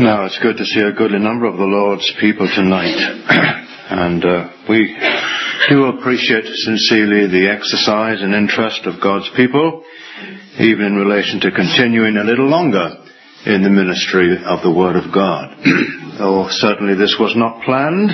Now, it's good to see a goodly number of the Lord's people tonight. And we do appreciate sincerely the exercise and interest of God's people, even in relation to continuing a little longer in the ministry of the Word of God. Though certainly this was not planned,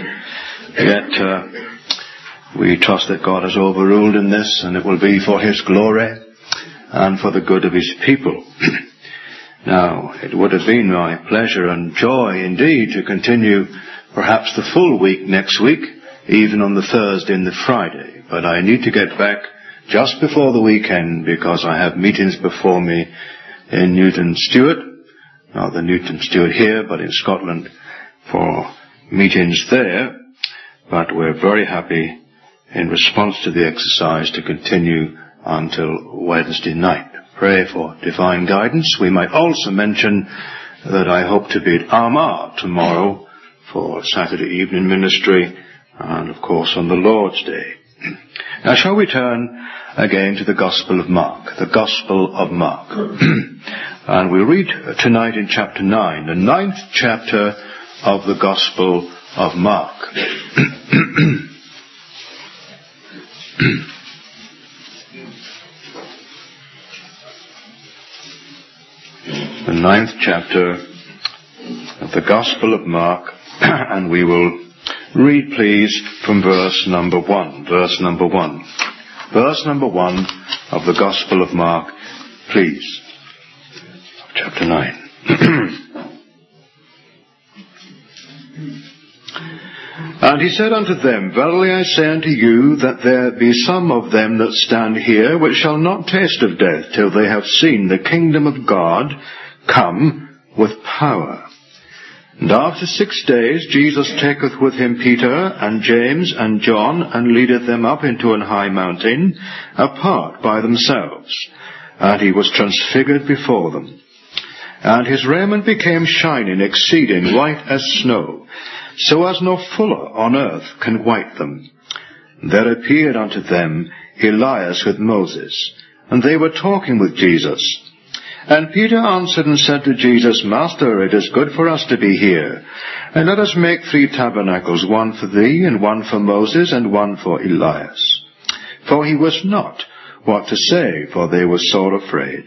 yet we trust that God has overruled in this, and it will be for His glory and for the good of His people. Now, it would have been my pleasure and joy indeed to continue perhaps the full week next week, even on the Thursday and the Friday. But I need to get back just before the weekend because I have meetings before me in Newton Stewart, not the Newton Stewart here, but in Scotland for meetings there. But we're very happy in response to the exercise to continue until Wednesday night. Pray for divine guidance. We might also mention that I hope to be at Armagh tomorrow for Saturday evening ministry and, of course, on the Lord's Day. Now, shall we turn again to the Gospel of Mark? The Gospel of Mark. And we'll read tonight in chapter 9, the 9th chapter of the Gospel of Mark. The 9th chapter of the Gospel of Mark, and we will read, please, from verse number 1. Verse number 1. Verse number 1 of the Gospel of Mark, please. Chapter 9. And he said unto them, Verily I say unto you, that there be some of them that stand here, which shall not taste of death, till they have seen the kingdom of God come with power. And after 6 days Jesus taketh with him Peter and James and John, and leadeth them up into an high mountain, apart by themselves. And he was transfigured before them. And his raiment became shining, exceeding white as snow, so as no fuller on earth can white them. There appeared unto them Elias with Moses, and they were talking with Jesus. And Peter answered and said to Jesus, Master, it is good for us to be here. And let us make 3 tabernacles, one for thee, and one for Moses, and one for Elias. For he wist not what to say, for they were sore afraid.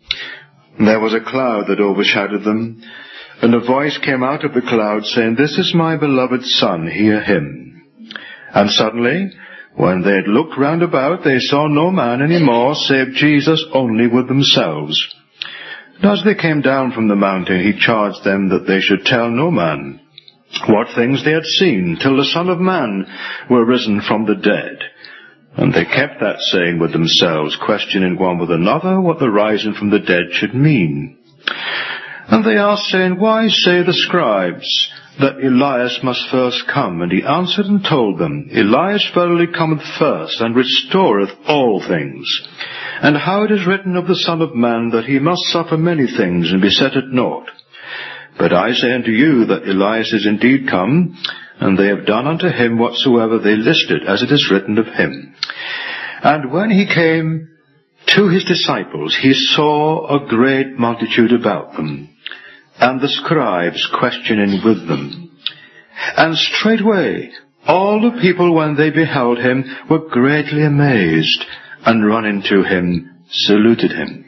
And there was a cloud that overshadowed them, and a voice came out of the cloud, saying, This is my beloved Son, hear him. And suddenly, when they had looked round about, they saw no man any more, save Jesus only with themselves. And as they came down from the mountain, he charged them that they should tell no man what things they had seen, till the Son of Man were risen from the dead. And they kept that saying with themselves, questioning one with another what the rising from the dead should mean. And they asked, saying, Why say the scribes that Elias must first come? And he answered and told them, Elias verily cometh first, and restoreth all things. And how it is written of the Son of Man, that he must suffer many things, and be set at naught. But I say unto you, that Elias is indeed come, and they have done unto him whatsoever they listed, as it is written of him. And when he came to his disciples, he saw a great multitude about them, and the scribes questioning with them. And straightway all the people, when they beheld him, were greatly amazed, and running to him, saluted him.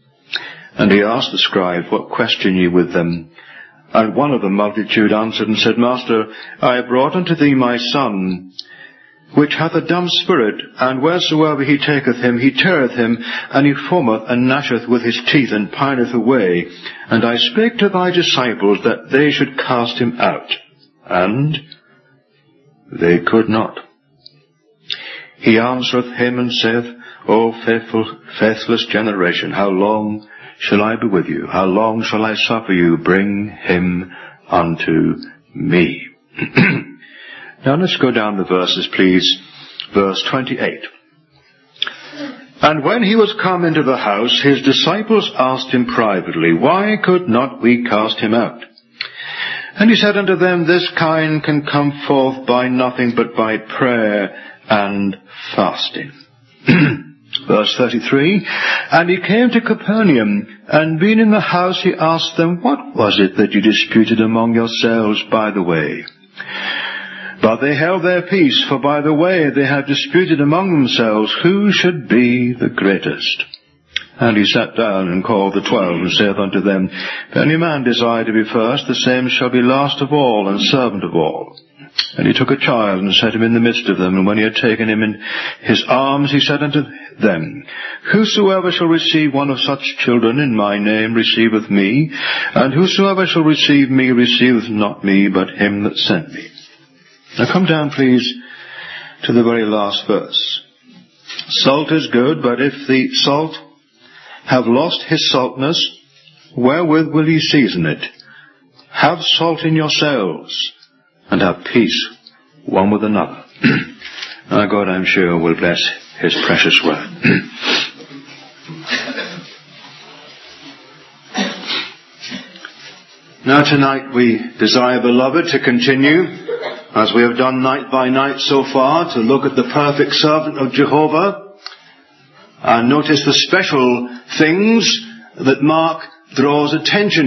And he asked the scribes, What question ye with them? And one of the multitude answered and said, Master, I have brought unto thee my son, which hath a dumb spirit, and wheresoever he taketh him, he teareth him, and he foameth and gnasheth with his teeth, and pineth away. And I spake to thy disciples that they should cast him out, and they could not. He answereth him and saith, O faithless generation, how long shall I be with you? How long shall I suffer you? Bring him unto me. Now let's go down the verses, please. Verse 28. And when he was come into the house, his disciples asked him privately, Why could not we cast him out? And he said unto them, This kind can come forth by nothing but by prayer and fasting. Verse 33, and he came to Capernaum, and being in the house he asked them, what was it that you disputed among yourselves by the way? But they held their peace, for by the way they had disputed among themselves who should be the greatest. And he sat down and called the 12, and saith unto them, if any man desire to be first, the same shall be last of all, and servant of all. And he took a child, and set him in the midst of them, and when he had taken him in his arms, he said unto them, whosoever shall receive one of such children in my name receiveth me, and whosoever shall receive me receiveth not me, but him that sent me. Now come down, please, to the very last verse. Salt is good, but if the salt have lost his saltness, wherewith will ye season it? Have salt in yourselves, and have peace one with another. Our God, I'm sure, will bless his precious word. Now tonight we desire, beloved, to continue, as we have done night by night so far, to look at the perfect servant of Jehovah, and notice the special things that Mark draws attention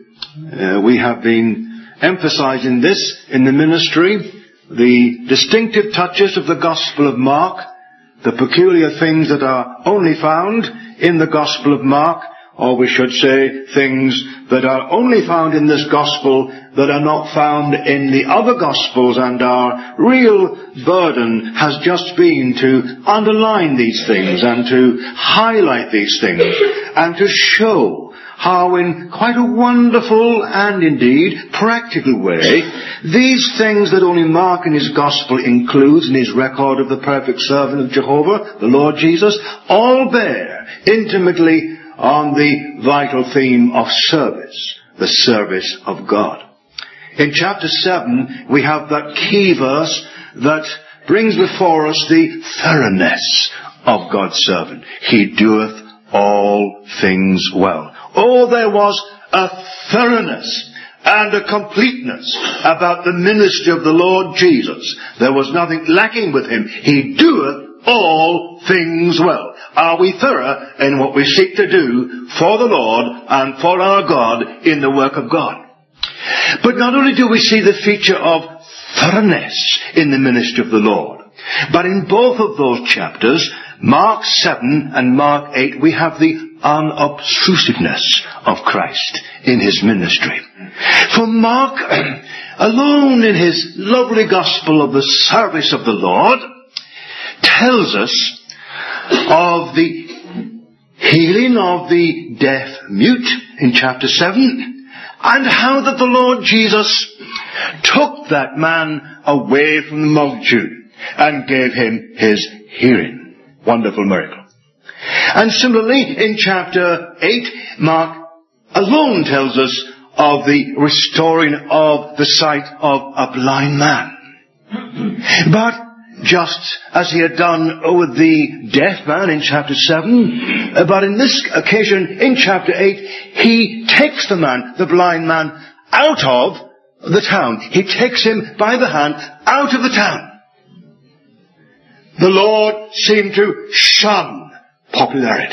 to. We have been emphasizing this in the ministry, the distinctive touches of the Gospel of Mark, the peculiar things that are only found in the Gospel of Mark, or we should say things that are only found in this Gospel that are not found in the other Gospels, and our real burden has just been to underline these things and to highlight these things and to show how in quite a wonderful and indeed practical way these things that only Mark in his Gospel includes in his record of the perfect servant of Jehovah, the Lord Jesus, all bear intimately on the vital theme of service, the service of God. In chapter 7 we have that key verse that brings before us the thoroughness of God's servant. He doeth all things well. Oh, there was a thoroughness and a completeness about the ministry of the Lord Jesus. There was nothing lacking with him. He doeth all things well. Are we thorough in what we seek to do for the Lord and for our God in the work of God? But not only do we see the feature of thoroughness in the ministry of the Lord, but in both of those chapters, Mark 7 and Mark 8, we have the unobtrusiveness of Christ in his ministry. For Mark, alone in his lovely gospel of the service of the Lord, tells us of the healing of the deaf mute in chapter 7, and how that the Lord Jesus took that man away from the multitude and gave him his hearing. Wonderful miracle. And similarly, in chapter 8, Mark alone tells us of the restoring of the sight of a blind man. But just as he had done with the deaf man in chapter 7, but in this occasion, in chapter 8, he takes the man, the blind man, out of the town. He takes him by the hand out of the town. The Lord seemed to shun popularity.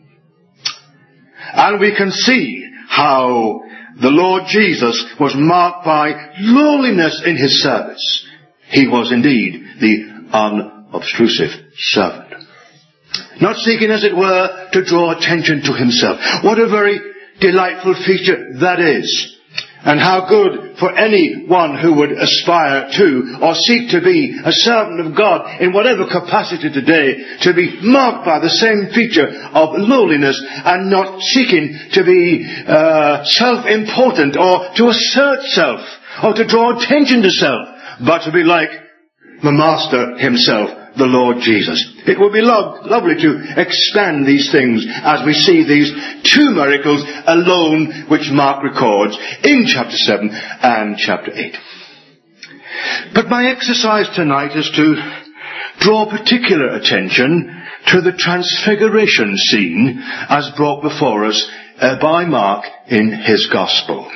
And we can see how the Lord Jesus was marked by lowliness in his service. He was indeed the unobtrusive servant. Not seeking, as it were, to draw attention to himself. What a very delightful feature that is. And how good for anyone who would aspire to or seek to be a servant of God in whatever capacity today, to be marked by the same feature of lowliness and not seeking to be self-important or to assert self or to draw attention to self, but to be like the Master himself, the Lord Jesus. It would be lovely to expand these things as we see these two miracles alone which Mark records in chapter 7 and chapter 8. But my exercise tonight is to draw particular attention to the transfiguration scene as brought before us by Mark in his Gospel.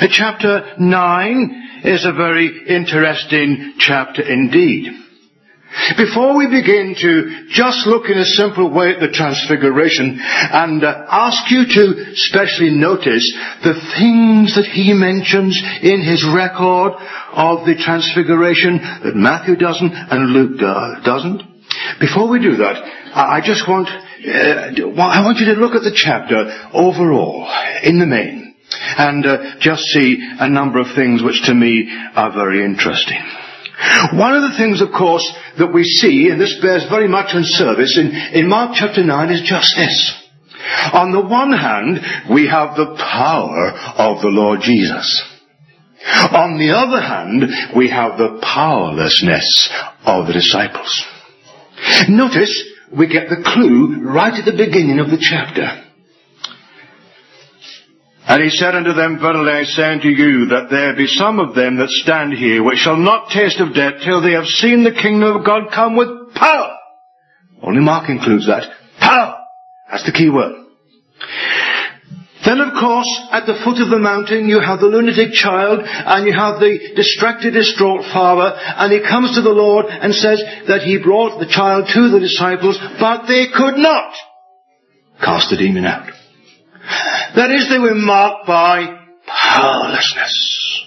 Chapter 9 is a very interesting chapter indeed. Before we begin to just look in a simple way at the Transfiguration and ask you to specially notice the things that he mentions in his record of the Transfiguration that Matthew doesn't and Luke doesn't. Before we do that, I want you to look at the chapter overall, in the main, and just see a number of things which to me are very interesting. One of the things, of course, that we see, and this bears very much on service, in Mark chapter 9 is just this. On the one hand, we have the power of the Lord Jesus. On the other hand, we have the powerlessness of the disciples. Notice, we get the clue right at the beginning of the chapter. And he said unto them, Verily I say unto you, that there be some of them that stand here, which shall not taste of death, till they have seen the kingdom of God come with power. Only Mark includes that. Power. That's the key word. Then, of course, at the foot of the mountain, you have the lunatic child, and you have the distracted, distraught father, and he comes to the Lord and says that he brought the child to the disciples, but they could not cast the demon out. That is, they were marked by powerlessness.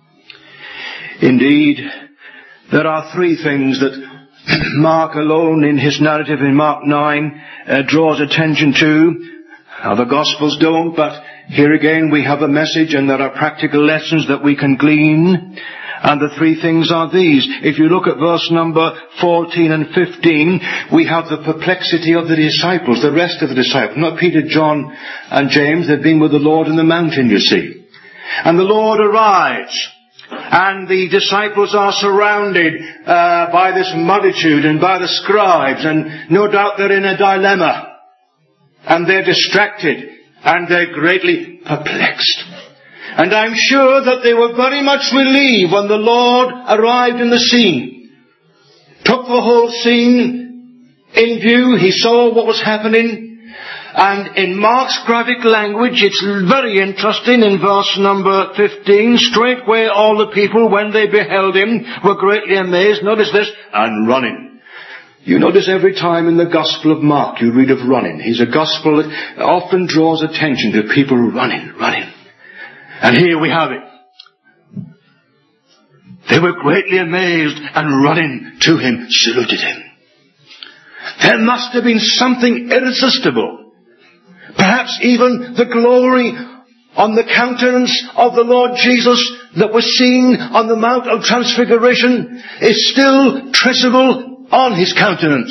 Indeed, there are three things that Mark alone in his narrative in Mark 9 draws attention to. Other Gospels don't, but here again we have a message and there are practical lessons that we can glean. And the three things are these. If you look at verse number 14 and 15, we have the perplexity of the disciples, the rest of the disciples. Not Peter, John and James. They've been with the Lord in the mountain, you see. And the Lord arrives. And the disciples are surrounded by this multitude and by the scribes. And no doubt they're in a dilemma. And they're distracted. And they're greatly perplexed. And I'm sure that they were very much relieved when the Lord arrived in the scene. Took the whole scene in view. He saw what was happening. And in Mark's graphic language, it's very interesting in verse number 15. Straightway all the people, when they beheld him, were greatly amazed. Notice this. And running. You notice every time in the Gospel of Mark you read of running. He's a Gospel that often draws attention to people running. And here we have it. They were greatly amazed and running to him, saluted him. There must have been something irresistible. Perhaps even the glory on the countenance of the Lord Jesus that was seen on the Mount of Transfiguration is still traceable on his countenance.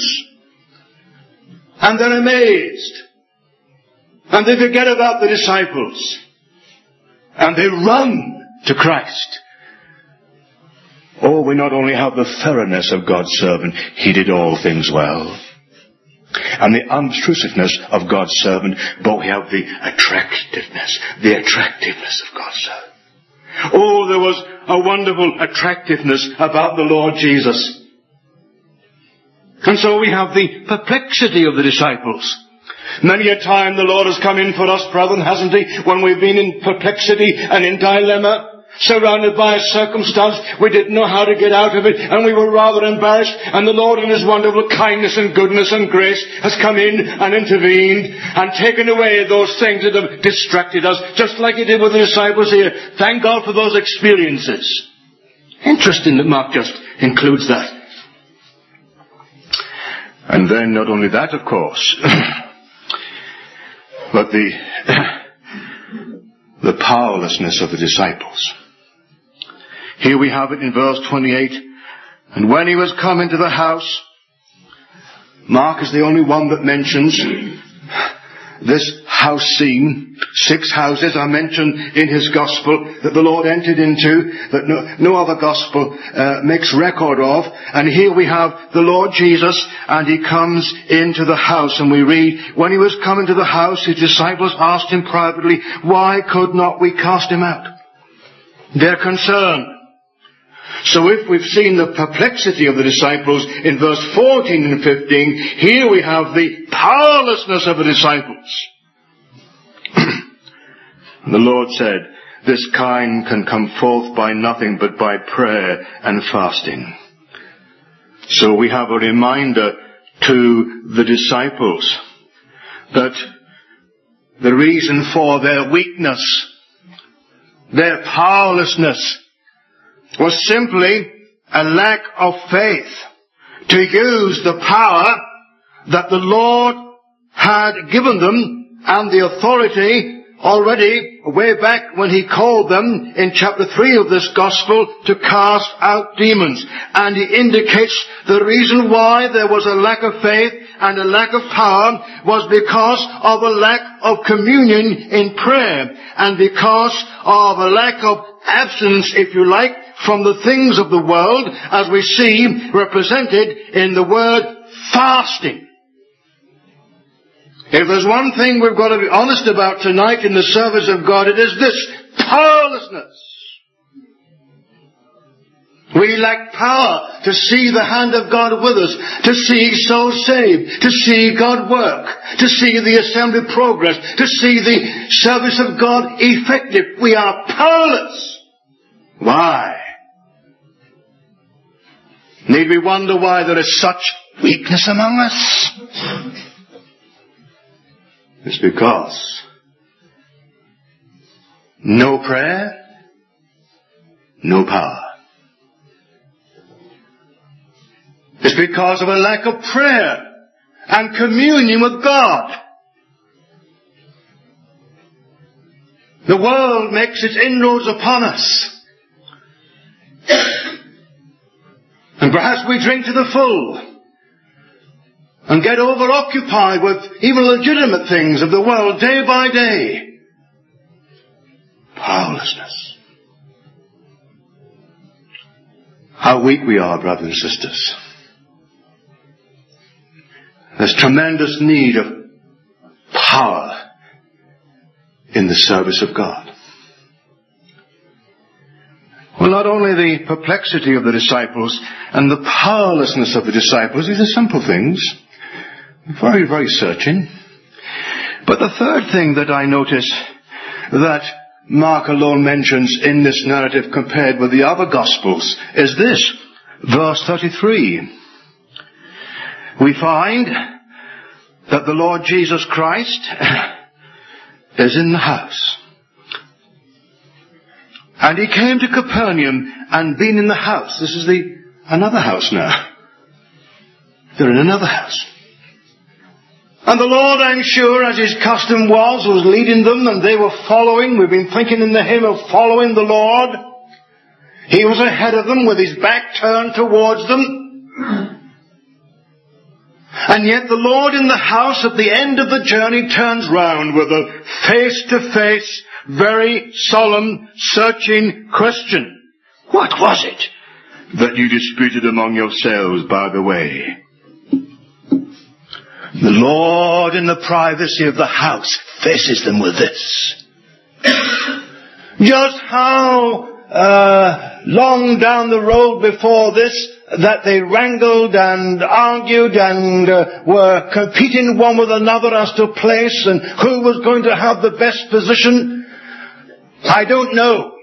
And they're amazed. And they forget about the disciples. And they run to Christ. Oh, we not only have the thoroughness of God's servant, he did all things well. And the unobtrusiveness of God's servant, but we have the attractiveness of God's servant. Oh, there was a wonderful attractiveness about the Lord Jesus. And so we have the perplexity of the disciples. Many a time the Lord has come in for us, brethren, hasn't he? When we've been in perplexity and in dilemma, surrounded by a circumstance, we didn't know how to get out of it, and we were rather embarrassed, and the Lord in his wonderful kindness and goodness and grace has come in and intervened and taken away those things that have distracted us, just like he did with the disciples here. Thank God for those experiences. Interesting that Mark just includes that. And then not only that, of course, but the powerlessness of the disciples. Here we have it in verse 28. And when he was come into the house, Mark is the only one that mentions this house scene. 6 houses are mentioned in his gospel that the Lord entered into, that no other gospel makes record of. And here we have the Lord Jesus, and he comes into the house, and we read, when he was come into the house, his disciples asked him privately, why could not we cast him out? They're concerned. So if we've seen the perplexity of the disciples in verse 14 and 15, here we have the powerlessness of the disciples. The Lord said, this kind can come forth by nothing but by prayer and fasting. So we have a reminder to the disciples that the reason for their weakness, their powerlessness, was simply a lack of faith to use the power that the Lord had given them and the authority already way back when He called them in chapter 3 of this Gospel to cast out demons. And He indicates the reason why there was a lack of faith and a lack of power was because of a lack of communion in prayer and because of a lack of abstinence, if you like, from the things of the world, as we see represented in the word fasting. If there's one thing we've got to be honest about tonight in the service of God, it is this: powerlessness. We lack power to see the hand of God with us, to see souls saved, to see God work, to see the assembly progress, to see the service of God effective. We are powerless. Why? Need we wonder why there is such weakness among us? It's because no prayer, no power. It's because of a lack of prayer and communion with God. The world makes its inroads upon us. And perhaps we drink to the full and get overoccupied with even legitimate things of the world day by day. Powerlessness. How weak we are, brothers and sisters. There's tremendous need of power in the service of God. Well, not only the perplexity of the disciples and the powerlessness of the disciples, these are simple things, very, very searching. But the third thing that I notice that Mark alone mentions in this narrative compared with the other Gospels is this, verse 33. We find that the Lord Jesus Christ is in the house. And He came to Capernaum and been in the house. This is another house now. They're in another house. And the Lord, I'm sure, as His custom was leading them and they were following. We've been thinking in the hymn of following the Lord. He was ahead of them with His back turned towards them. And yet the Lord in the house at the end of the journey turns round with a face-to-face, very solemn, searching question. What was it that you disputed among yourselves by the way? The Lord in the privacy of the house faces them with this. Just how long down the road before this that they wrangled and argued and were competing one with another as to place and who was going to have the best position, I don't know.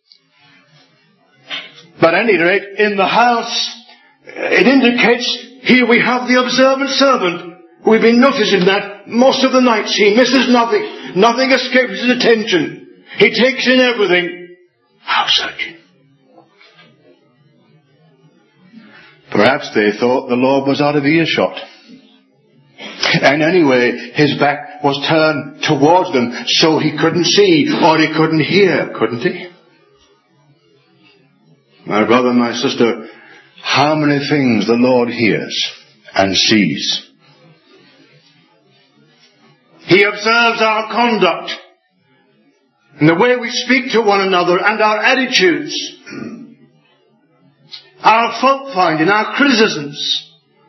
But at any rate, in the house, it indicates here we have the observant servant. We've been noticing that most of the nights he misses nothing. Nothing escapes his attention. He takes in everything. How searching. Perhaps they thought the Lord was out of earshot. And anyway, His back was turned towards them so He couldn't see or He couldn't hear, couldn't He? My brother, my sister, how many things the Lord hears and sees. He observes our conduct and the way we speak to one another and our attitudes, our fault finding, our criticisms,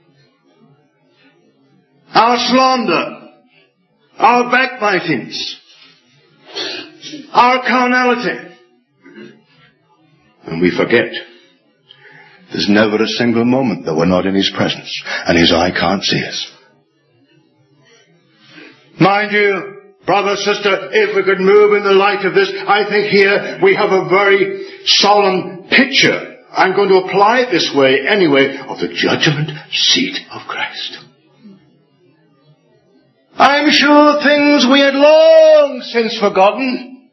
our slander, our backbitings, our carnality. And we forget there's never a single moment that we're not in His presence and His eye can't see us. Mind you, brother, sister, if we could move in the light of this, I think here we have a very solemn picture I'm going to apply it this way anyway, of the judgment seat of Christ. I'm sure things we had long since forgotten,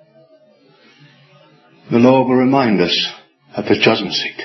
the Lord will remind us at the judgment seat.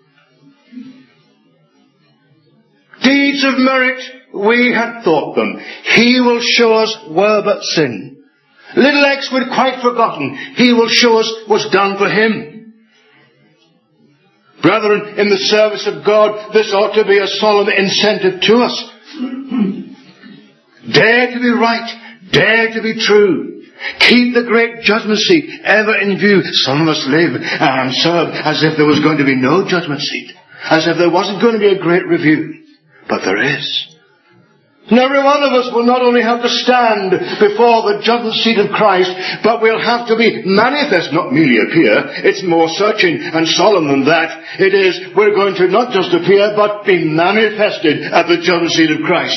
Deeds of merit, we had thought them. He will show us were but sin. Little X we'd quite forgotten. He will show us what's done for him. Brethren, in the service of God, this ought to be a solemn incentive to us. Dare to be right. Dare to be true. Keep the great judgment seat ever in view. Some of us live and serve as if there was going to be no judgment seat. As if there wasn't going to be a great review. But there is. And every one of us will not only have to stand before the judgment seat of Christ, but we'll have to be manifest, not merely appear. It's more searching and solemn than that. It is, we're going to not just appear, but be manifested at the judgment seat of Christ.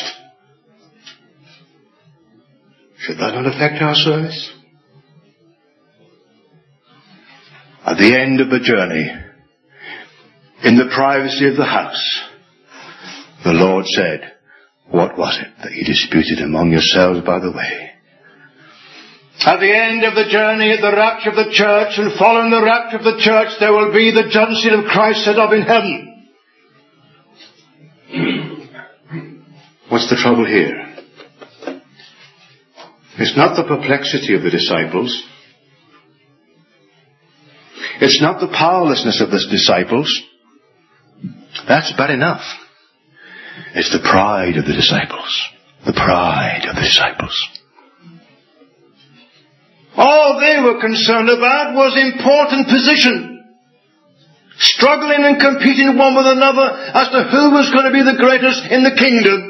Should that not affect our service? At the end of the journey, in the privacy of the house, the Lord said, what was it that you disputed among yourselves by the way? At the end of the journey, at the rapture of the church, and following the rapture of the church, there will be the judgment seat of Christ set up in heaven. What's the trouble here? It's not the perplexity of the disciples. It's not the powerlessness of the disciples. That's bad enough. It's the pride of the disciples. The pride of the disciples. All they were concerned about was important position. Struggling and competing one with another as to who was going to be the greatest in the kingdom.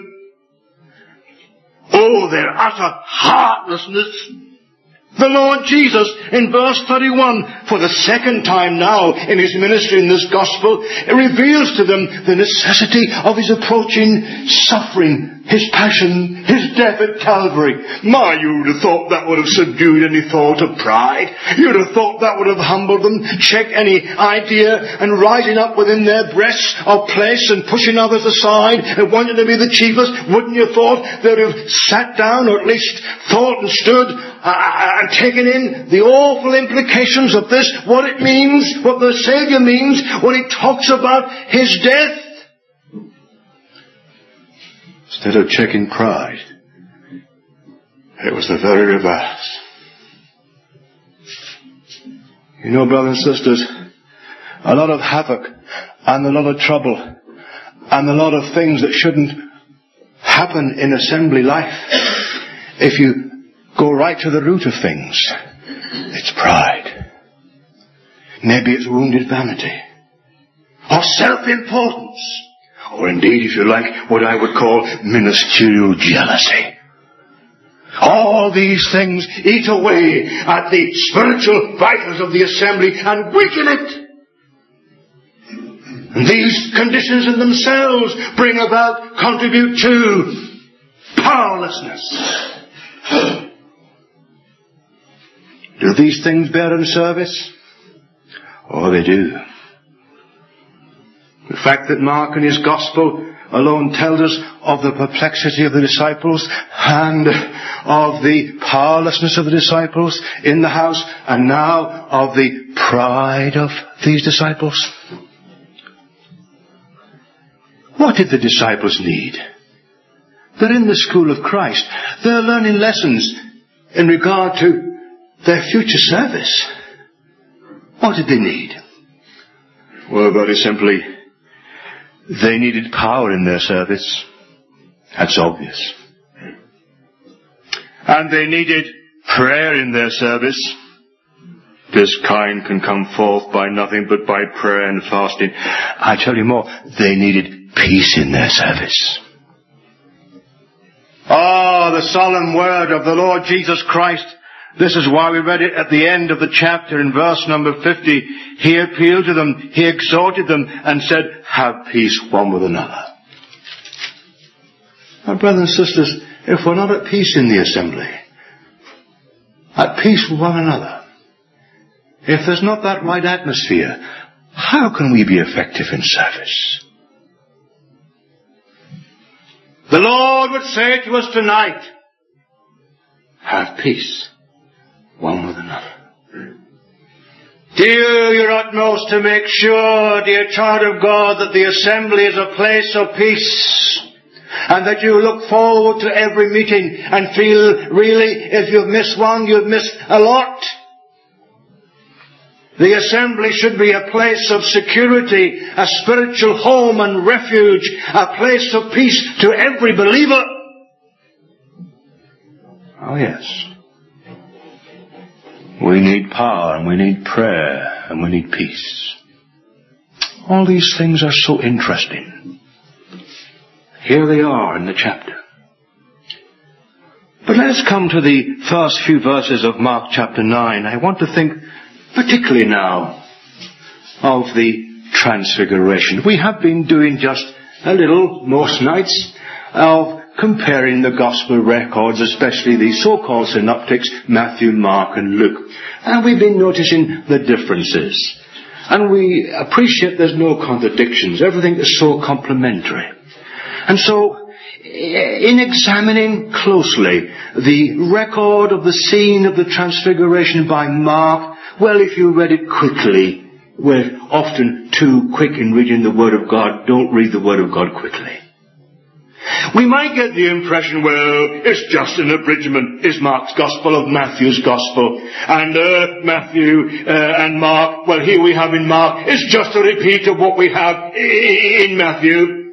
Oh, their utter heartlessness. The Lord Jesus, in verse 31, for the second time now in his ministry in this gospel, reveals to them the necessity of his approaching suffering, his passion, his death at Calvary. My, you'd have thought that would have subdued any thought of pride. You'd have thought that would have humbled them, checked any idea and rising up within their breasts of place and pushing others aside and wanting to be the chiefest. Wouldn't you have thought they'd have sat down or at least thought and stood and taken in the awful implications of this, what it means, what the Saviour means when he talks about his death? Instead of checking pride, it was the very reverse. You know, brothers and sisters, a lot of havoc and a lot of trouble and a lot of things that shouldn't happen in assembly life, if you go right to the root of things, it's pride. Maybe it's wounded vanity. Or self-importance. Or indeed, if you like, what I would call ministerial jealousy. All these things eat away at the spiritual vitals of the assembly and weaken it. And these conditions in themselves contribute to powerlessness. Do these things bear in service? Oh, they do. The fact that Mark in his Gospel alone tells us of the perplexity of the disciples and of the powerlessness of the disciples in the house and now of the pride of these disciples. What did the disciples need? They're in the school of Christ. They're learning lessons in regard to their future service. What did they need? Well, very simply, they needed power in their service. That's obvious. And they needed prayer in their service. This kind can come forth by nothing but by prayer and fasting. I tell you more, they needed peace in their service. Oh, the solemn word of the Lord Jesus Christ. This is why we read it at the end of the chapter in verse number 50. He appealed to them, he exhorted them and said, have peace one with another. Now, brothers and sisters, if we're not at peace in the assembly, at peace with one another, if there's not that right atmosphere, how how can we be effective in service? The Lord would say to us tonight, have peace one with another. Do your utmost to make sure, dear child of God, that the assembly is a place of peace, and that you look forward to every meeting and feel really if you've missed one, you've missed a lot. The assembly should be a place of security, a spiritual home and refuge, a place of peace to every believer. Oh yes. We need power, and we need prayer, and we need peace. All these things are so interesting. Here they are in the chapter. But let us come to the first few verses of Mark chapter 9. I want to think particularly now of the Transfiguration. We have been doing just a little, most nights, of comparing the gospel records, especially the so-called synoptics, Matthew, Mark and Luke. And we've been noticing the differences. And we appreciate there's no contradictions. Everything is so complementary. And so, in examining closely the record of the scene of the Transfiguration by Mark, well, if you read it quickly, we're often too quick in reading the Word of God. Don't read the Word of God quickly. We might get the impression, well, it's just an abridgment. Is Mark's Gospel of Matthew's Gospel. And Matthew and Mark, well, here we have in Mark, it's just a repeat of what we have in Matthew.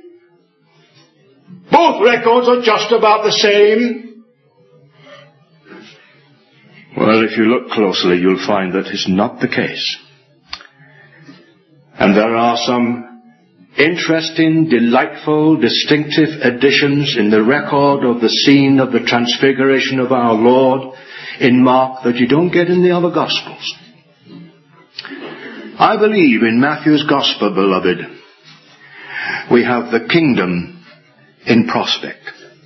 Both records are just about the same. Well, if you look closely, you'll find that is not the case. And there are some interesting, delightful, distinctive additions in the record of the scene of the Transfiguration of our Lord in Mark that you don't get in the other Gospels. I believe in Matthew's Gospel, beloved, we have the kingdom in prospect.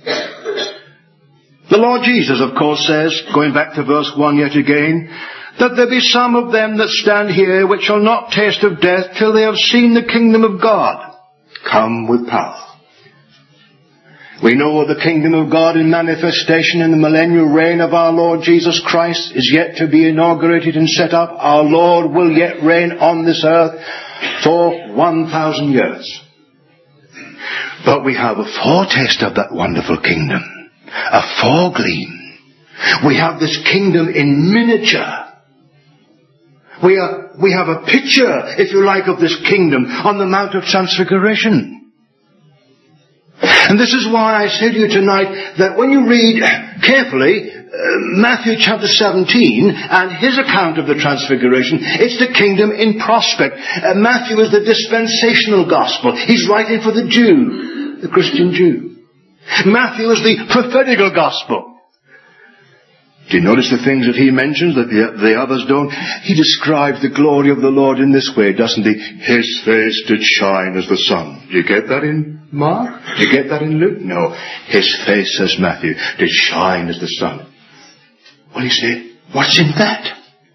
The Lord Jesus, of course, says, going back to verse 1 yet again, that there be some of them that stand here which shall not taste of death till they have seen the kingdom of God come with power. We know the kingdom of God in manifestation in the millennial reign of our Lord Jesus Christ is yet to be inaugurated and set up. Our Lord will yet reign on this earth for 1,000 years. But we have a foretaste of that wonderful kingdom, a foregleam. We have this kingdom in miniature. We have a picture, if you like, of this kingdom on the Mount of Transfiguration. And this is why I say to you tonight that when you read carefully Matthew chapter 17 and his account of the Transfiguration, it's the kingdom in prospect. Matthew is the dispensational gospel. He's writing for the Jew, the Christian Jew. Matthew is the prophetical gospel. Do you notice the things that he mentions that the others don't? He describes the glory of the Lord in this way, doesn't he? His face did shine as the sun. Do you get that in Mark? Do you get that in Luke? No. His face, says Matthew, did shine as the sun. Well, you say, what's in that?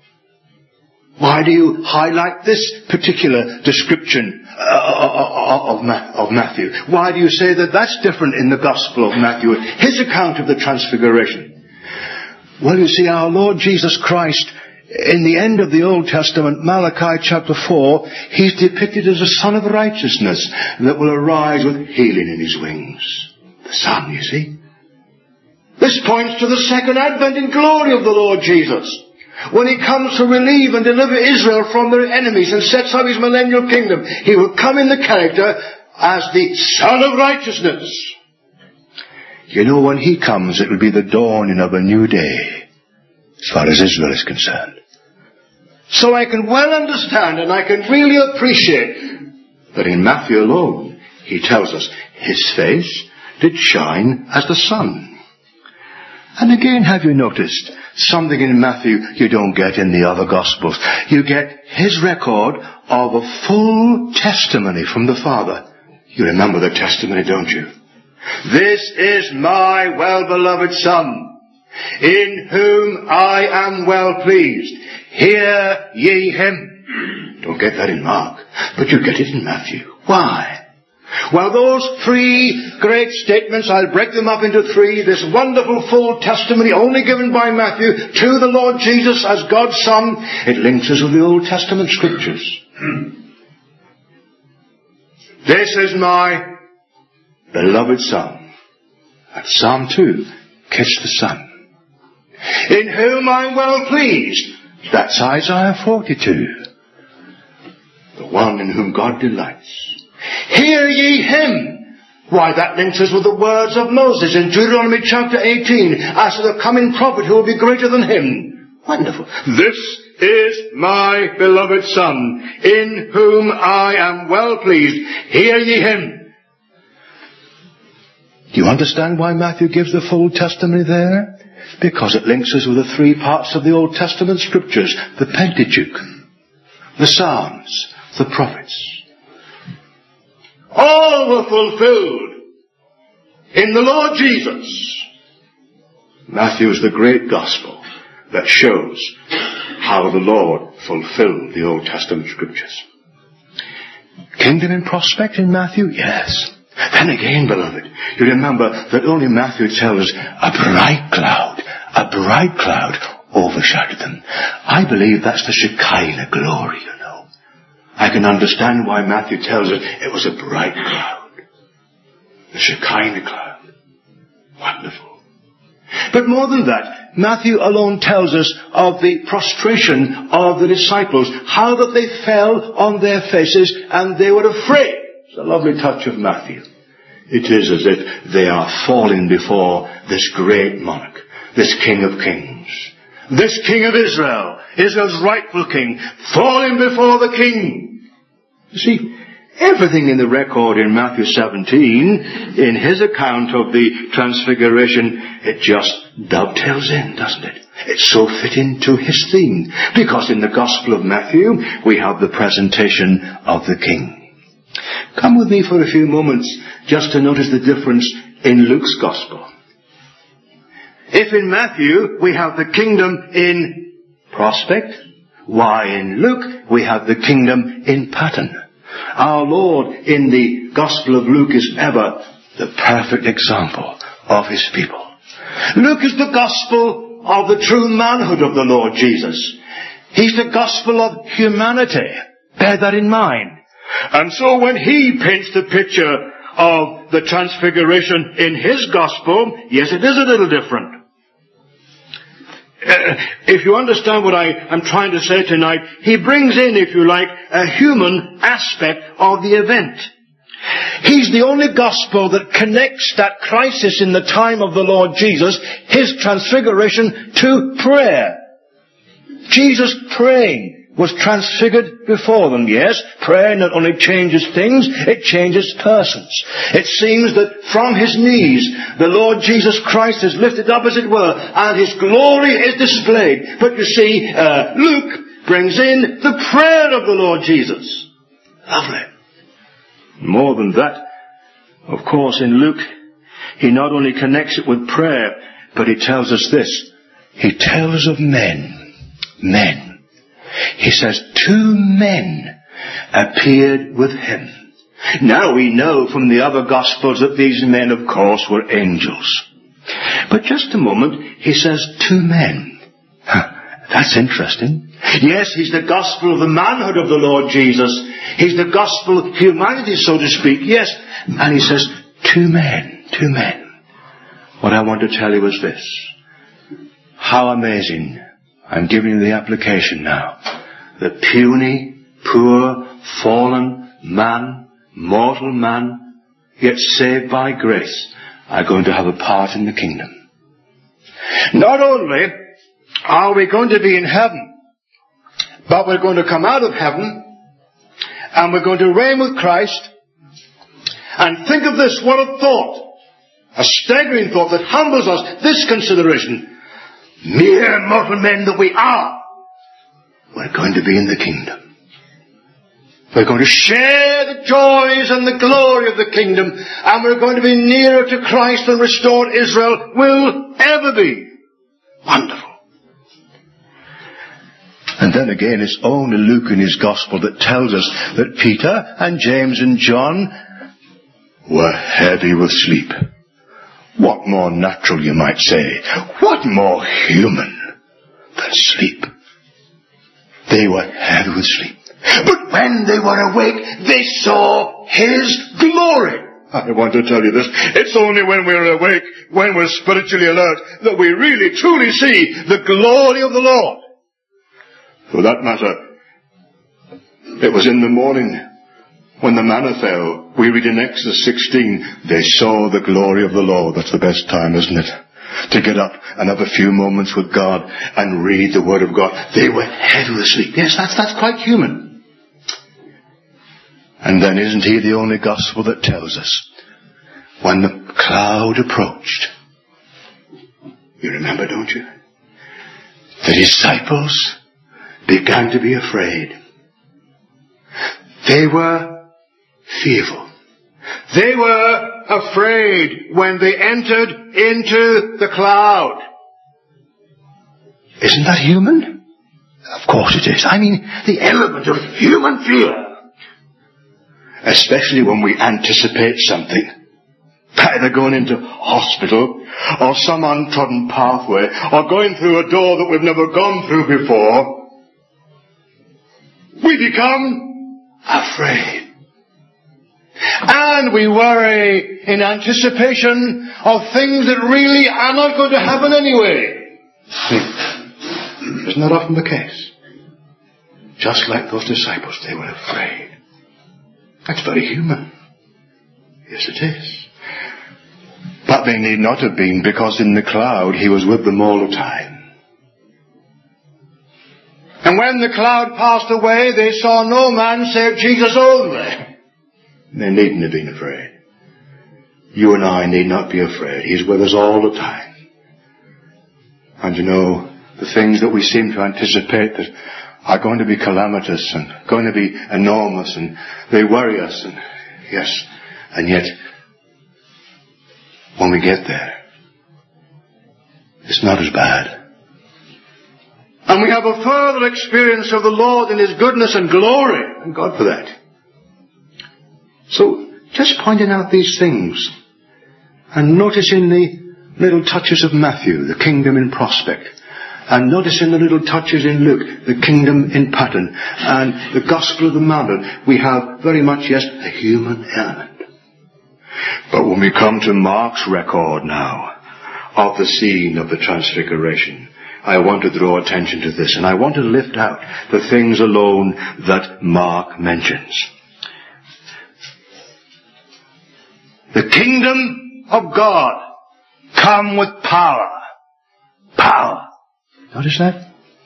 Why do you highlight this particular description of Matthew? Why do you say that that's different in the Gospel of Matthew, his account of the Transfiguration? Well, you see, our Lord Jesus Christ, in the end of the Old Testament, Malachi chapter 4, he's depicted as a son of righteousness that will arise with healing in his wings. The Son, you see. This points to the second advent in glory of the Lord Jesus, when he comes to relieve and deliver Israel from their enemies and sets up his millennial kingdom. He will come in the character as the Son of righteousness. You know, when he comes, it will be the dawning of a new day, as far as Israel is concerned. So I can well understand and I can really appreciate that in Matthew alone, he tells us his face did shine as the sun. And again, have you noticed something in Matthew you don't get in the other Gospels? You get his record of a full testimony from the Father. You remember the testimony, don't you? This is my well-beloved Son, in whom I am well pleased. Hear ye him. Don't get that in Mark, but you get it in Matthew. Why? Well, those three great statements, I'll break them up into three. This wonderful full testimony only given by Matthew to the Lord Jesus as God's Son, it links us with the Old Testament scriptures. This is my beloved Son. That's Psalm 2. Kiss the Son. In whom I'm well pleased. That's Isaiah 42. The one in whom God delights. Hear ye him. Why, that links us with the words of Moses in Deuteronomy chapter 18. As to the coming prophet who will be greater than him. Wonderful. This is my beloved Son, in whom I am well pleased. Hear ye him. Do you understand why Matthew gives the full testimony there? Because it links us with the three parts of the Old Testament scriptures. The Pentateuch, the Psalms, the prophets. All were fulfilled in the Lord Jesus. Matthew is the great gospel that shows how the Lord fulfilled the Old Testament scriptures. Kingdom in prospect in Matthew? Yes. Then again, beloved, you remember that only Matthew tells us a bright cloud overshadowed them. I believe that's the Shekinah glory, you know. I can understand why Matthew tells us it was a bright cloud. The Shekinah cloud. Wonderful. But more than that, Matthew alone tells us of the prostration of the disciples, how that they fell on their faces and they were afraid. It's a lovely touch of Matthew. It is as if they are falling before this great monarch, this King of Kings, this King of Israel, Israel's rightful King, falling before the King. You see, everything in the record in Matthew 17, in his account of the Transfiguration, it just dovetails in, doesn't it? It's so fitting to his theme, because in the Gospel of Matthew, we have the presentation of the King. Come with me for a few moments just to notice the difference in Luke's Gospel. If in Matthew we have the kingdom in prospect, why in Luke we have the kingdom in pattern. Our Lord in the Gospel of Luke is ever the perfect example of his people. Luke is the Gospel of the true manhood of the Lord Jesus. He's the Gospel of humanity. Bear that in mind. And so when he paints the picture of the Transfiguration in his Gospel, yes, it is a little different. If you understand what I'm trying to say tonight, he brings in, if you like, a human aspect of the event. He's the only Gospel that connects that crisis in the time of the Lord Jesus, his Transfiguration, to prayer. Jesus praying was transfigured before them. Yes, prayer not only changes things, it changes persons. It seems that from his knees, the Lord Jesus Christ is lifted up, as it were, and his glory is displayed. But you see, Luke brings in the prayer of the Lord Jesus. Lovely. More than that, of course, in Luke, he not only connects it with prayer, but he tells us this. He tells of men. He says, 2 men appeared with him. Now we know from the other Gospels that these men, of course, were angels. But just a moment, he says 2 men. That's interesting. Yes, he's the Gospel of the manhood of the Lord Jesus. He's the Gospel of humanity, so to speak. Yes. And he says 2 men. What I want to tell you is this. How amazing. I'm giving you the application now. The puny, poor, fallen man, mortal man, yet saved by grace, are going to have a part in the kingdom. Not only are we going to be in heaven, but we're going to come out of heaven, and we're going to reign with Christ. And think of this, what a thought. A staggering thought that humbles us. This consideration. Mere mortal men that we are, we're going to be in the kingdom. We're going to share the joys and the glory of the kingdom, and we're going to be nearer to Christ than restored Israel will ever be. Wonderful. And And then again, it's only Luke in his Gospel that tells us that Peter and James and John were heavy with sleep. What more natural, you might say? What more human than sleep? They were heavy with sleep. But when they were awake, they saw His glory. I want to tell you this. It's only when we're awake, when we're spiritually alert, that we really truly see the glory of the Lord. For that matter, it was in the morning when the manna fell. We read in Exodus 16, they saw the glory of the Lord. That's the best time, isn't it? To get up and have a few moments with God and read the Word of God. They were heavy with sleep. Yes, that's quite human. And then isn't He the only Gospel that tells us when the cloud approached? You remember, don't you? The disciples began to be afraid. They were fearful. They were afraid when they entered into the cloud. Isn't that human? Of course it is. I mean, the element of human fear. Especially when we anticipate something. Either going into hospital, or some untrodden pathway, or going through a door that we've never gone through before. We become afraid. And we worry in anticipation of things that really are not going to happen anyway. Isn't that often the case? Just like those disciples, they were afraid. That's very human. Yes, it is. But they need not have been, because in the cloud He was with them all the time. And when the cloud passed away, they saw no man save Jesus only. They needn't have been afraid. You and I need not be afraid. He's with us all the time. And you know, the things that we seem to anticipate that are going to be calamitous and going to be enormous, and they worry us, and yes, and yet when we get there, it's not as bad. And we have a further experience of the Lord in His goodness and glory. Thank God for that. So, just pointing out these things, and noticing the little touches of Matthew, the kingdom in prospect, and noticing the little touches in Luke, the kingdom in pattern, and the gospel of the mountain, we have very much, yes, a human element. But when we come to Mark's record now, of the scene of the transfiguration, I want to draw attention to this, and I want to lift out the things alone that Mark mentions. The kingdom of God come with power. Power. Notice that?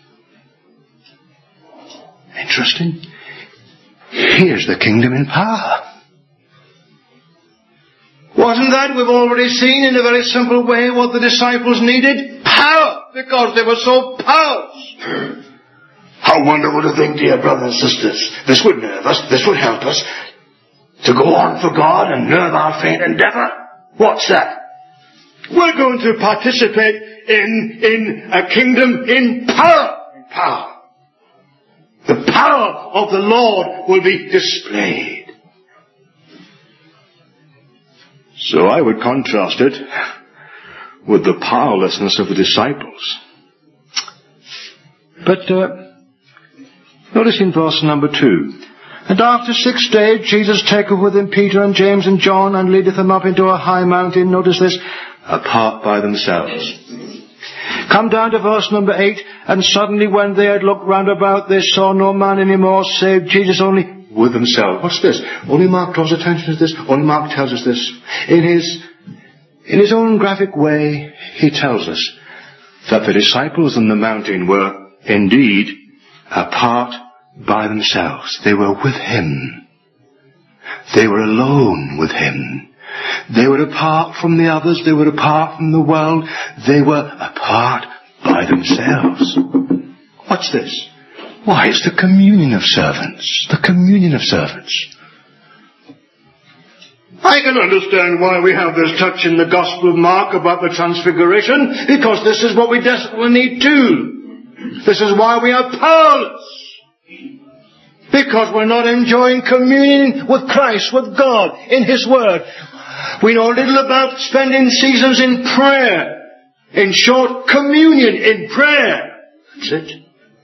Interesting. Here's the kingdom in power. Wasn't that we've already seen in a very simple way what the disciples needed? Power. Because they were so powerless. How wonderful to think, dear brothers and sisters, this would nerve us, this would help us to go on for God and nerve our faint endeavor. What's that? We're going to participate in a kingdom in power. Power. The power of the Lord will be displayed. So I would contrast it with the powerlessness of the disciples. But notice in verse number 2. And after 6 days Jesus taketh with him Peter and James and John, and leadeth them up into a high mountain, notice this, apart by themselves. Come down to verse number 8. And suddenly when they had looked round about, they saw no man any more, save Jesus only with himself. What's this? Only Mark draws attention to this. Only Mark tells us this. In his own graphic way, he tells us that the disciples on the mountain were indeed apart by themselves. They were with Him. They were alone with Him. They were apart from the others. They were apart from the world. They were apart by themselves. What's this? Why, it's the communion of servants. The communion of servants. I can understand why we have this touch in the Gospel of Mark about the Transfiguration, because this is what we desperately need too. This is why we are powerless. Because we're not enjoying communion with Christ, with God, in His Word. We know little about spending seasons in prayer. In short, communion in prayer. That's it.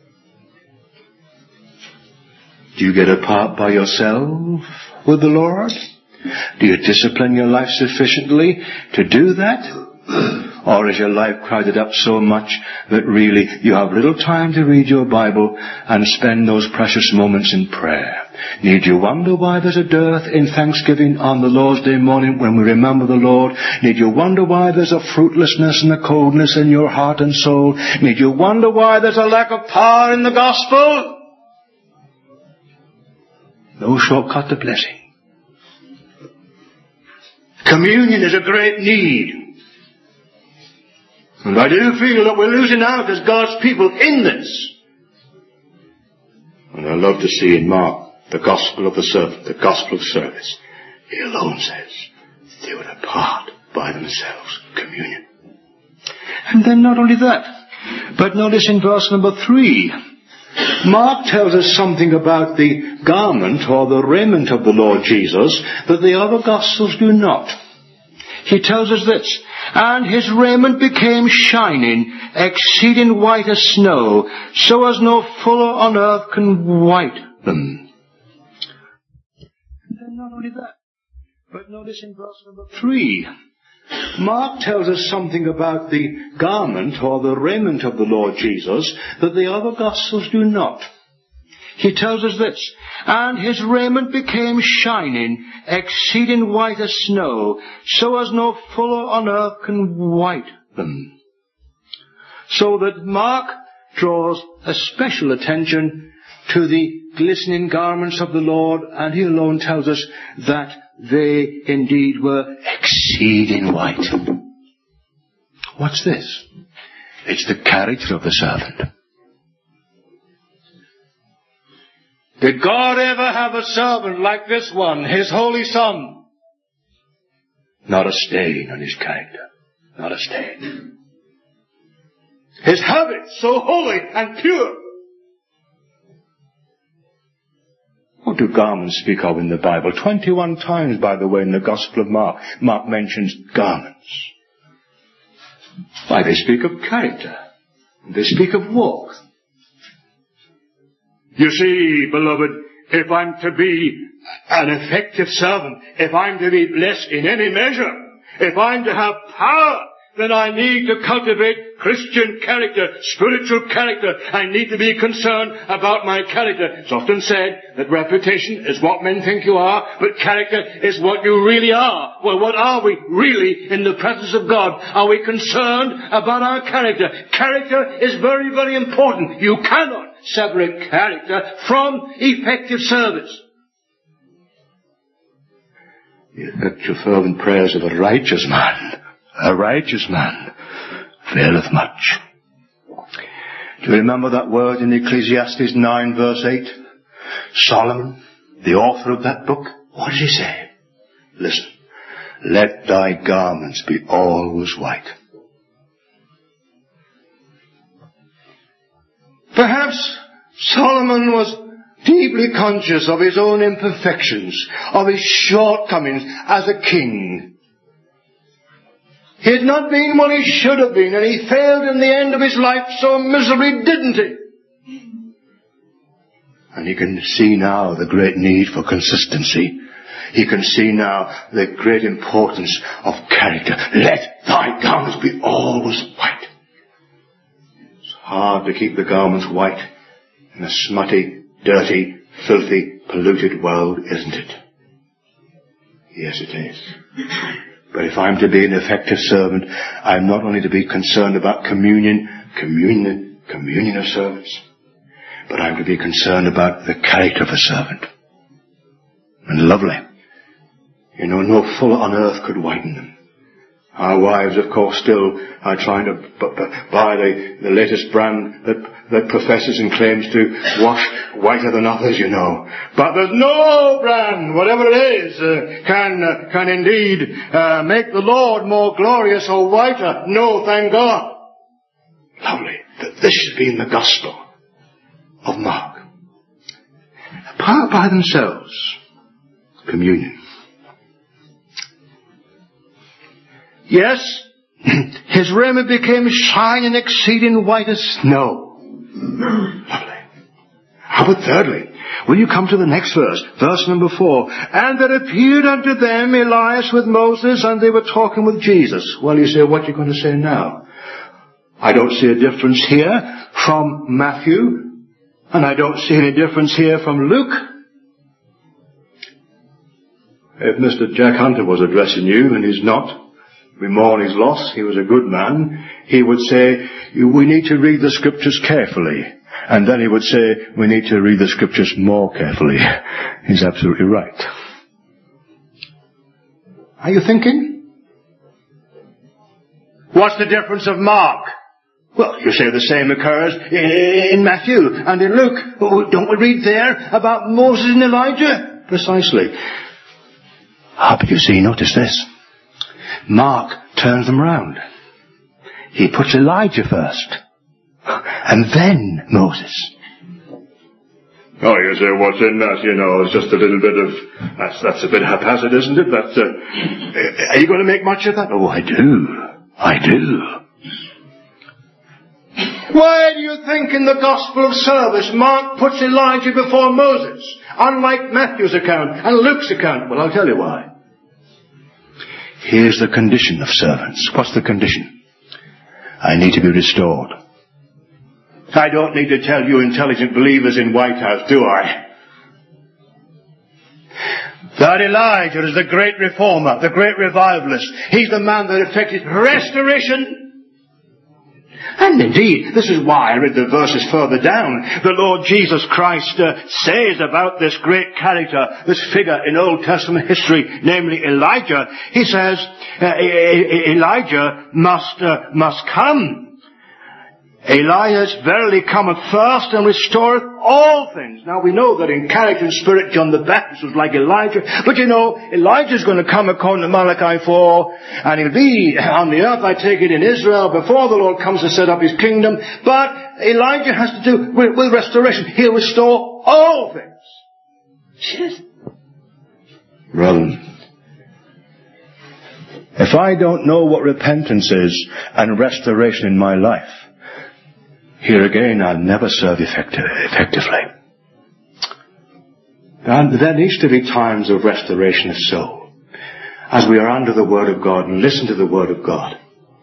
Do you get apart by yourself with the Lord? Do you discipline your life sufficiently to do that? Or is your life crowded up so much that really you have little time to read your Bible and spend those precious moments in prayer? Need you wonder why there's a dearth in thanksgiving on the Lord's Day morning when we remember the Lord? Need you wonder why there's a fruitlessness and a coldness in your heart and soul? Need you wonder why there's a lack of power in the gospel? No shortcut to blessing. Communion is a great need. And I do feel that we're losing out as God's people in this. And I love to see in Mark, the gospel of the servant, the gospel of service. He alone says they were apart by themselves. Communion. And then not only that, but notice in verse number 3, Mark tells us something about the garment or the raiment of the Lord Jesus that the other Gospels do not. He tells us this, and his raiment became shining, exceeding white as snow, so as no fuller on earth can white them. And then not only that, but notice in verse number 3, Mark tells us something about the garment or the raiment of the Lord Jesus that the other Gospels do not. He tells us this, and his raiment became shining, exceeding white as snow, so as no fuller on earth can white them. So that Mark draws a special attention to the glistening garments of the Lord, and he alone tells us that they indeed were exceeding white. What's this? It's the character of the servant. Did God ever have a servant like this one, His Holy Son? Not a stain on his character. Not a stain. His habits so holy and pure. What do garments speak of in the Bible? 21 times, by the way, in the Gospel of Mark, Mark mentions garments. Why, they speak of character. They speak of walk. You see, beloved, if I'm to be an effective servant, if I'm to be blessed in any measure, if I'm to have power, then I need to cultivate Christian character, spiritual character. I need to be concerned about my character. It's often said that reputation is what men think you are, but character is what you really are. Well, what are we really in the presence of God? Are we concerned about our character? Character is very, very important. You cannot separate character from effective service. The effective fervent prayers of a righteous man availeth much. Do you remember that word in Ecclesiastes 9 verse 8? Solomon, the author of that book, what did he say? Listen, let thy garments be always white. Perhaps Solomon was deeply conscious of his own imperfections, of his shortcomings as a king. He had not been what he should have been, and he failed in the end of his life so miserably, didn't he? And he can see now the great need for consistency. He can see now the great importance of character. Let thy garments be always white. It's hard to keep the garments white in a smutty, dirty, filthy, polluted world, isn't it? Yes, it is. But if I'm to be an effective servant, I'm not only to be concerned about communion of servants, but I'm to be concerned about the character of a servant. And lovely. You know, no fuller on earth could whiten them. Our wives, of course, still are trying to buy the latest brand that professes and claims to wash whiter than others, you know. But there's no brand, whatever it is, can indeed make the Lord more glorious or whiter. No, thank God. Lovely. that this should be in the Gospel of Mark. Apart by themselves, communion. Yes, his raiment became shining exceeding white as snow. Lovely. How about thirdly? Will you come to the next verse? Verse number 4. And there appeared unto them Elias with Moses, and they were talking with Jesus. Well, you say, what are you going to say now? I don't see a difference here from Matthew, and I don't see any difference here from Luke. If Mr. Jack Hunter was addressing you, and he's not, we mourn his loss, he was a good man, he would say, we need to read the scriptures carefully. And then he would say, we need to read the scriptures more carefully. He's absolutely right. Are you thinking? What's the difference of Mark? Well, you say the same occurs in Matthew and in Luke. Don't we read there about Moses and Elijah? Precisely. But you see, notice this. Mark turns them round. He puts Elijah first. And then Moses. Oh, you say, what's in that? You know, it's just a little bit of... That's a bit haphazard, isn't it? Are you going to make much of that? Oh, I do. I do. Why do you think in the Gospel of Service Mark puts Elijah before Moses, unlike Matthew's account and Luke's account? Well, I'll tell you why. Here's the condition of servants. What's the condition? I need to be restored. I don't need to tell you intelligent believers in White House, do I? That Elijah is the great reformer, the great revivalist. He's the man that effected restoration. And indeed, this is why I read the verses further down. The Lord Jesus Christ says about this great character, this figure in Old Testament history, namely Elijah. He says, Elijah must come. Elias verily cometh first and restoreth all things. Now we know that in character and spirit John the Baptist was like Elijah, but you know, Elijah's going to come according to Malachi 4, and he'll be on the earth, I take it, in Israel before the Lord comes to set up his kingdom. But Elijah has to do with restoration. He'll restore all things. Yes. Brethren, if I don't know what repentance is and restoration in my life, here again, I'll never serve effectively. And there needs to be times of restoration of soul, as we are under the Word of God and listen to the Word of God.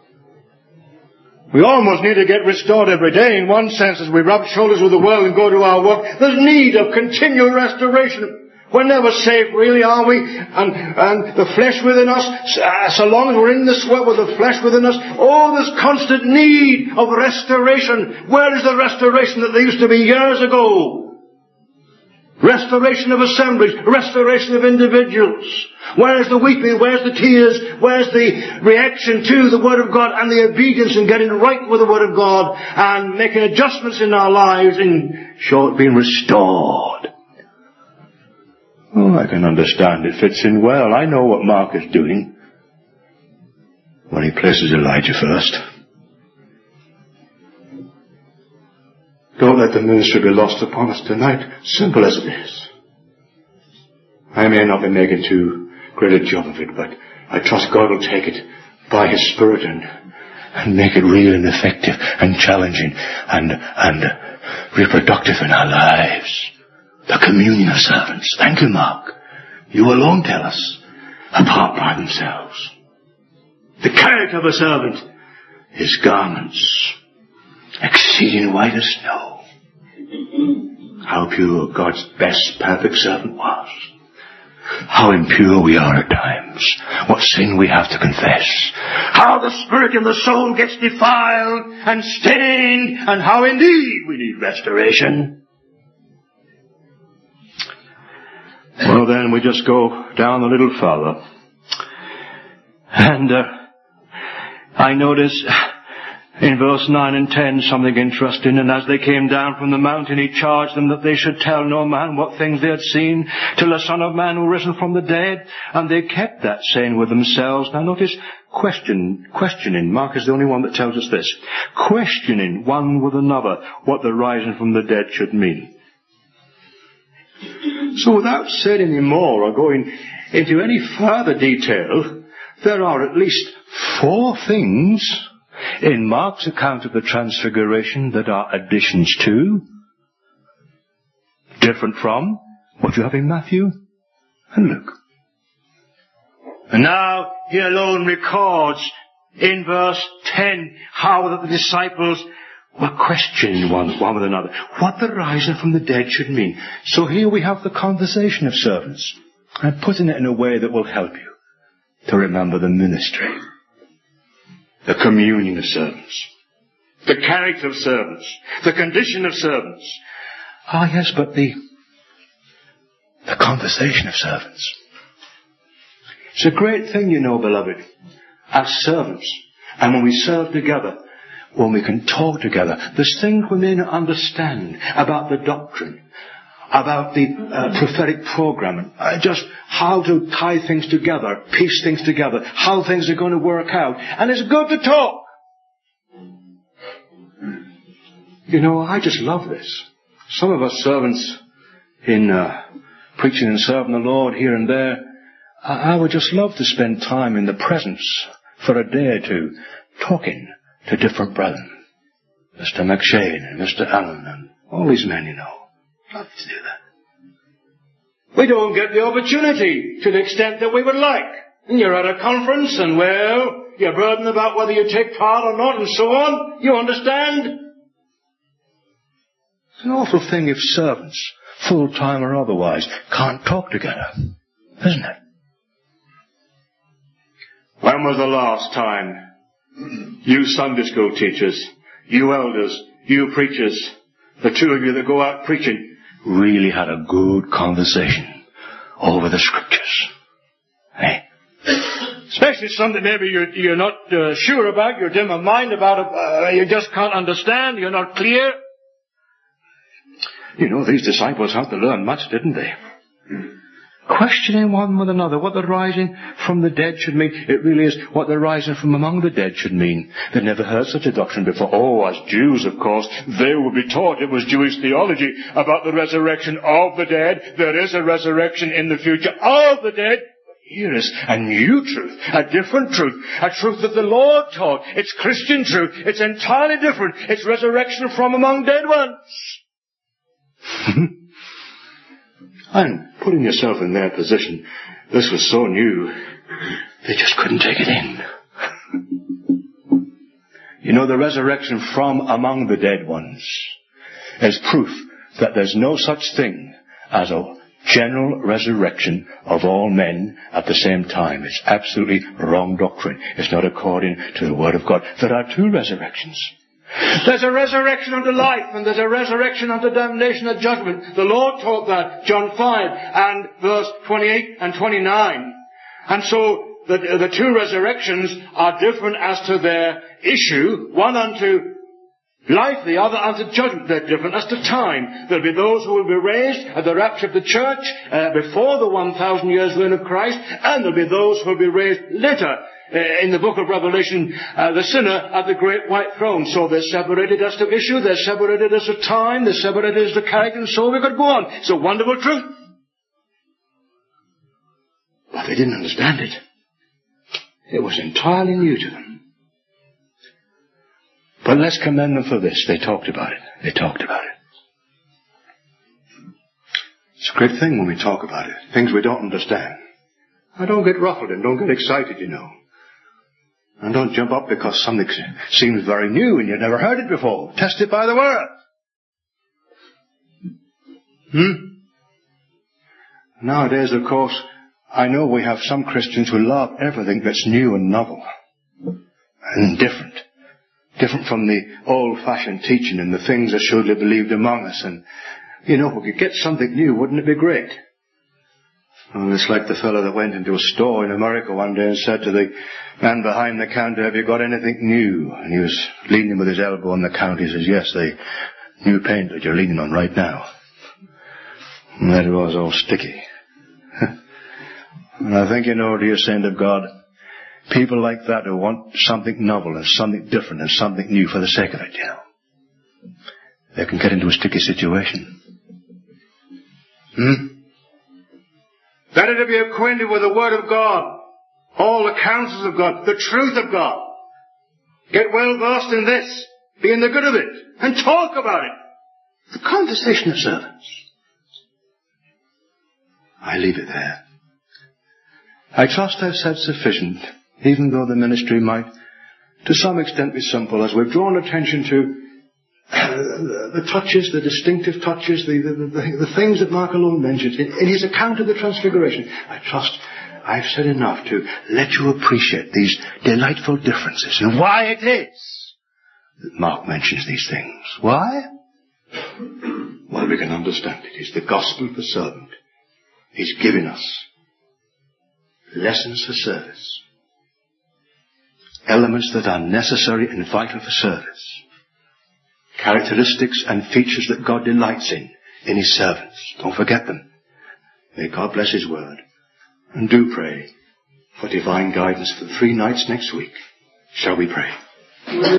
We almost need to get restored every day. In one sense, as we rub shoulders with the world and go to our work, there's need of continual restoration. We're never safe, really, are we? And the flesh within us, so long as we're in this world with the flesh within us, there's constant need of restoration. Where is the restoration that there used to be years ago? Restoration of assemblies, restoration of individuals. Where's the weeping? Where's the tears? Where's the reaction to the Word of God and the obedience and getting right with the Word of God and making adjustments in our lives, in short, being restored? Oh, I can understand. It fits in well. I know what Mark is doing when he places Elijah first. Don't let the ministry be lost upon us tonight, simple as it is. I may not be making too great a job of it, but I trust God will take it by His Spirit and make it real and effective and challenging and reproductive in our lives. The communion of servants. Thank you, Mark. You alone tell us, apart by themselves. The character of a servant, his garments, exceeding white as snow. How pure God's best perfect servant was. How impure we are at times. What sin we have to confess. How the spirit and the soul gets defiled and stained, and how indeed we need restoration. Well, then we just go down a little further. And I notice in verse 9 and 10 something interesting. And as they came down from the mountain, he charged them that they should tell no man what things they had seen till the Son of Man were risen from the dead. And they kept that saying with themselves. Now notice, questioning. Mark is the only one that tells us this. Questioning one with another what the rising from the dead should mean. So without saying any more or going into any further detail, there are at least 4 things in Mark's account of the Transfiguration that are additions to, different from, what you have in Matthew and Luke. And now he alone records in verse 10 how that the disciples were questioning one with another what the rising from the dead should mean. So here we have the conversation of servants. I'm putting it in a way that will help you to remember the ministry, the communion of servants, the character of servants, the condition of servants. Ah, yes, but the conversation of servants. It's a great thing, you know, beloved, as servants, and when we serve together, when we can talk together, there's things we may not understand about the doctrine, about the prophetic program, just how to tie things together, piece things together, how things are going to work out. And it's good to talk. You know, I just love this. Some of us servants in preaching and serving the Lord here and there, I would just love to spend time in the presence for a day or two talking to different brethren. Mr. McShane and Mr. Allen and all these men, you know. Love to do that. We don't get the opportunity to the extent that we would like. And you're at a conference and, well, you're burdened about whether you take part or not and so on. You understand? It's an awful thing if servants, full-time or otherwise, can't talk together, isn't it? When was the last time you Sunday school teachers, you elders, you preachers, the 2 of you that go out preaching, really had a good conversation over the scriptures? Eh? Especially something maybe you're not sure about, you're dim of mind about, you just can't understand, you're not clear. You know, these disciples had to learn much, didn't they? Questioning one with another what the rising from the dead should mean. It really is what the rising from among the dead should mean. They'd never heard such a doctrine before. Oh, as Jews, of course, they would be taught, it was Jewish theology, about the resurrection of the dead. There is a resurrection in the future of the dead. Here is a new truth, a different truth, a truth that the Lord taught. It's Christian truth. It's entirely different. It's resurrection from among dead ones. And putting yourself in their position, this was so new, they just couldn't take it in. You know, the resurrection from among the dead ones is proof that there's no such thing as a general resurrection of all men at the same time. It's absolutely wrong doctrine. It's not according to the Word of God. There are 2 resurrections. There's a resurrection unto life, and there's a resurrection unto damnation and judgment. The Lord taught that, John 5 and verse 28 and 29. And so the 2 resurrections are different as to their issue, one unto life, the other unto judgment. They're different as to time. There'll be those who will be raised at the rapture of the church before the 1,000 years reign of Christ, and there'll be those who will be raised later. In the book of Revelation, the sinner at the great white throne. So they're separated as to issue, they're separated as to time, they're separated as to character, and so we could go on. It's a wonderful truth. But they didn't understand it. It was entirely new to them. But let's commend them for this. They talked about it. They talked about it. It's a great thing when we talk about it. Things we don't understand. I don't get ruffled and don't get excited, you know. And don't jump up because something seems very new and you've never heard it before. Test it by the Word. Nowadays, of course, I know we have some Christians who love everything that's new and novel and different. Different from the old-fashioned teaching and the things that should be believed among us. And, you know, if we could get something new, wouldn't it be great? Well, it's like the fellow that went into a store in America one day and said to the man behind the counter, have you got anything new? And he was leaning with his elbow on the counter. He says, yes, the new paint that you're leaning on right now. And that was all sticky. And I think, you know, dear saint of God, People like that who want something novel and something different and something new for the sake of it, you know. They can get into a sticky situation. Better to be acquainted with the Word of God, all the counsels of God, the truth of God. Get well versed in this, be in the good of it, and talk about it. The conversation of servants. I leave it there. I trust I've said sufficient, even though the ministry might, to some extent, be simple, as we've drawn attention to the touches, the distinctive touches, the things that Mark alone mentions in his account of the Transfiguration. I trust I've said enough to let you appreciate these delightful differences and why it is that Mark mentions these things. Why? Well, we can understand it. It's the gospel for servant. He's giving us lessons for service, elements that are necessary and vital for service, characteristics and features that God delights in His servants. Don't forget them. May God bless His word. And do pray for divine guidance for the 3 nights next week. Shall we pray?